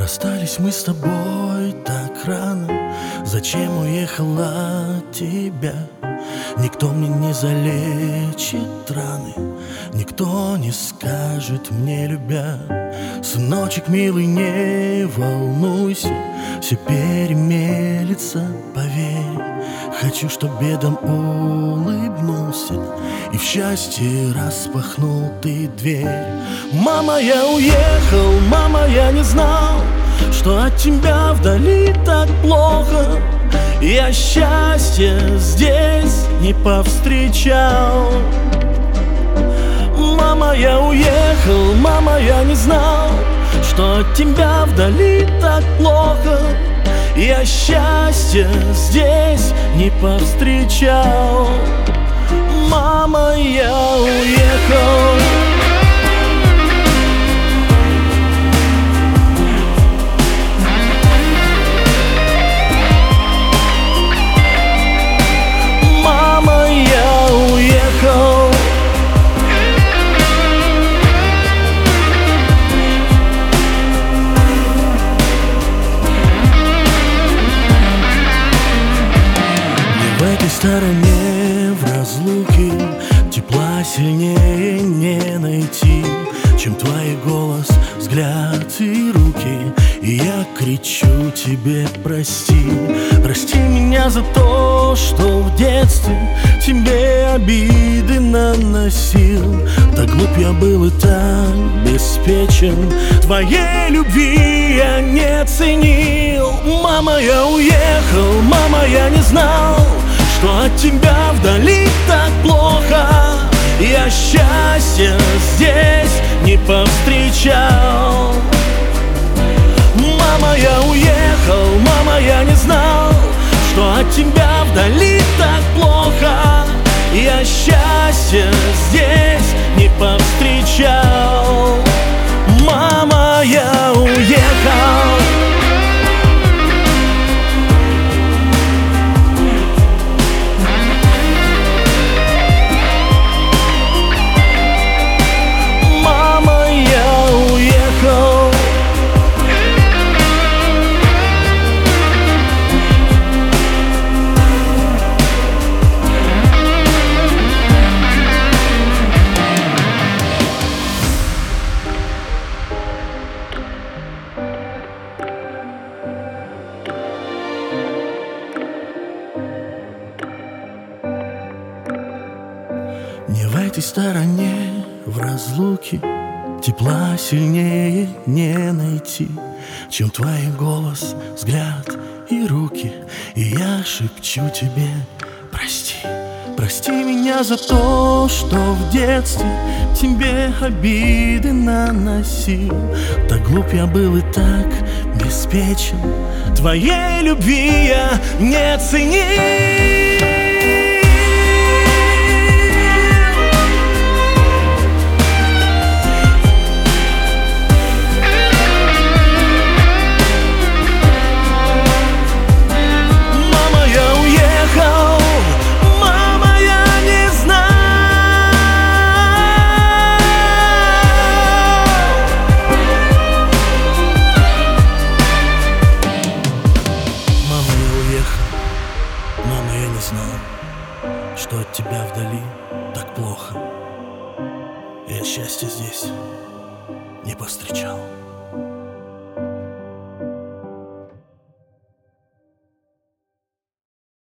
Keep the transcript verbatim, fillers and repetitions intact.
Расстались мы с тобой так рано. Зачем уехала от тебя? Никто мне не залечит раны, никто не скажет мне, любя: сыночек милый, не волнуйся, все перемелется, поверь. Хочу, чтоб бедам улыбнулся и в счастье распахнул ты дверь. Мама, я уехал, мама, я не знал, что от тебя вдали так плохо. Я счастья здесь не повстречал. Мама, я уехал, мама, я не знал, что от тебя вдали так плохо. Я счастья здесь не повстречал. Мама, я уехал. Мама, я уехал. В этой стороне, в разлуке, тепла сильнее не найти, чем твой голос, взгляд и руки. И я кричу тебе: прости, прости меня за то, что в детстве тебе обиды наносил. Так глуп я был и так беспечен, твоей любви я не ценил. Мама, я уехал, мама, я не знал, что от тебя вдали так плохо. Я счастья здесь не повстречал. Мама, я уехал, мама, я не знал, что от тебя вдали так плохо. Я счастья здесь не повстречал. Мама, я уехал. Не в этой стороне, в разлуке, тепла сильнее не найти, чем твой голос, взгляд и руки. И я шепчу тебе: прости, прости меня за то, что в детстве тебе обиды наносил. Так глуп я был и так беспечен, твоей любви я не ценил. Мама, я не знал, что от тебя вдали так плохо. Я счастья здесь не повстречал.